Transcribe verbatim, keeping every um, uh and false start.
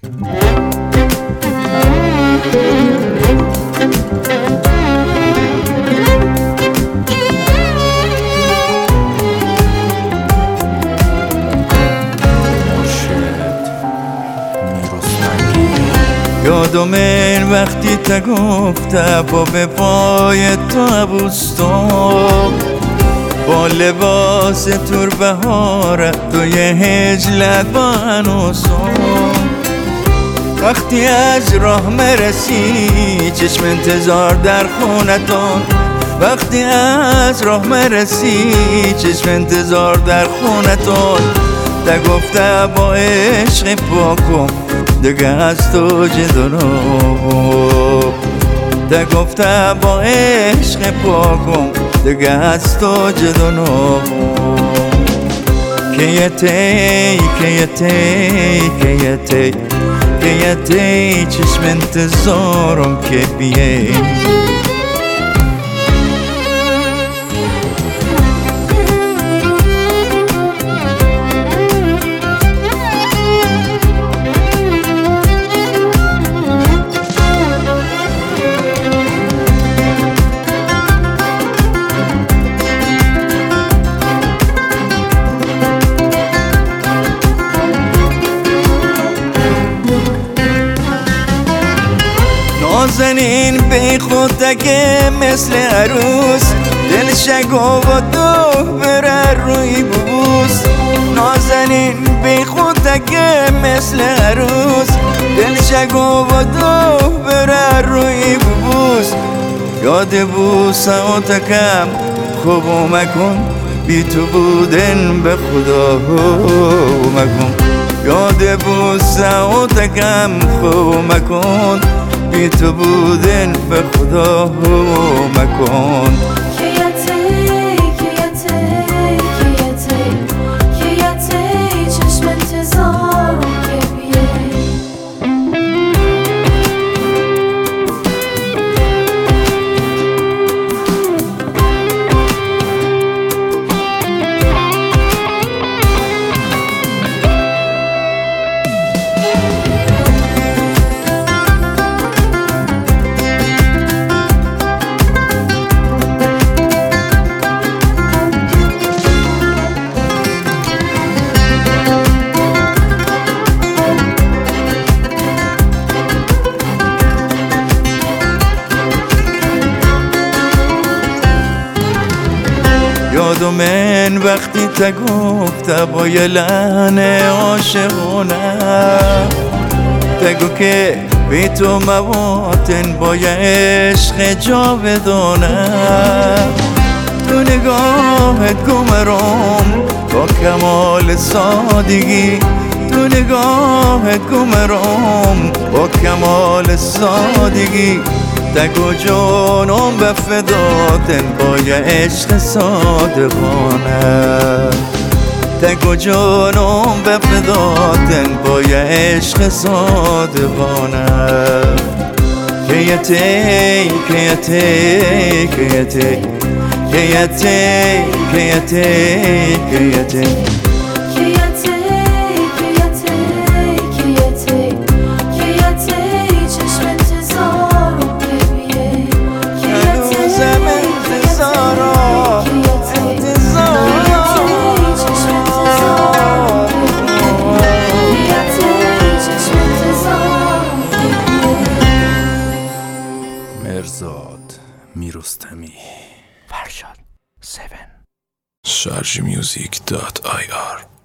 یادم این وقتی تا گفته با به پای تو عبوستم با لباس تور بهاره توی هجلت با هنوسم وقتی از راه مرسی چشم انتظار در خونتون وقتی از راه مرسی چشم انتظار در خونتون تا گفته با عشق پاکم دیگه از تو جدا نبود تا گفته با عشق پاکم دیگه از تو جدا نبود که یه تی که یه تی که یه تی که یه تی چشم انتظارم که بیه نازنین بی خود اگه مثل عروس دل شگو و دو بره روی ببوس نازنین بی خود اگه مثل عروس دل شگو و دو بره روی ببوس یاد بوس و تکم خوبو مکن بی تو بودن به خدا مکن یاد بوس و تکم خوبو مکن بی تو بودن به خدا مکن چشم انتظارم که بیه یادم این وقتی تا گفته با یه لحن عاشقونه تگو که بی تو مواتن با یه عشق جاودانه تو نگاهت گمرم با کمال سادگی تو نگاهت گمرم با کمال سادگی تگو جانم به فداتن با یه عشق صادقانه تگو جانم به فداتن با یه عشق صادقانه که یه تی که یه تی که یه تی که یه تی که یه تی که یه تی مرزاد میرستمی فرشاد seven شارژ میوزیک دات آی آر